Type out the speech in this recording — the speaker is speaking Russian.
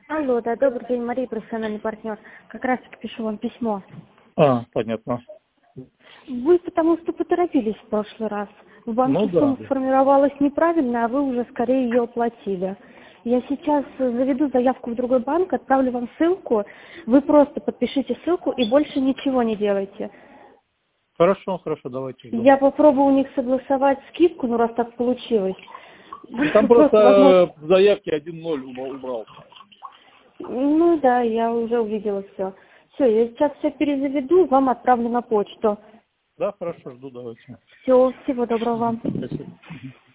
Алло, да, добрый день, Мария, профессиональный партнер. Как раз таки пишу вам письмо. Понятно. Вы потому что поторопились в прошлый раз. В банке Ну да. сумма сформировалась неправильно, а вы уже скорее ее оплатили. Я сейчас заведу заявку в другой банк, отправлю вам ссылку. Вы просто подпишите ссылку и больше ничего не делайте. Хорошо, давайте жду. Я попробую у них согласовать скидку, ну раз так получилось. Там возможно. просто в заявке 1.0 убрал. Ну да, я уже увидела все. Все, я сейчас все перезаведу, вам отправлю на почту. Да, хорошо, жду, давайте. Все, всего доброго вам. Спасибо.